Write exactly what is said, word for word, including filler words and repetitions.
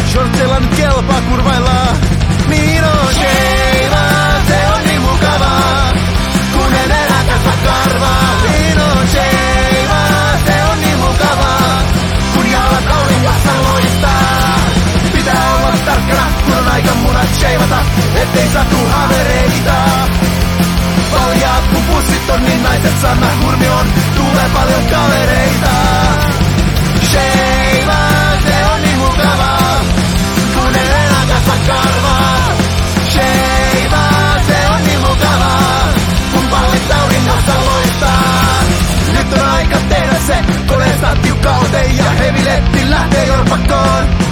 Shortseilla nyt kelpaa kurvaillaan. Niin on Sheila, se on niin mukavaa, kun en enää kasva karvaa. Niin on Sheila, se on niin mukavaa, kun jalat auringossa loistaa. Pitää olla tarkkana, kun on aika munat sheivata, ettei satu havereita. Paljaat kun pussit on, niin naiset saa mä hurmioon, tulee paljon kavereita. Sheila, se on niin mukavaa, kun en enää kasva karvaa. Sheila, se on niin mukavaa, kun pallit auringossa loistaa. Nyt on aika tehdä se, koneesta tiukka ote ja heviletti lähtee jorpakkoon.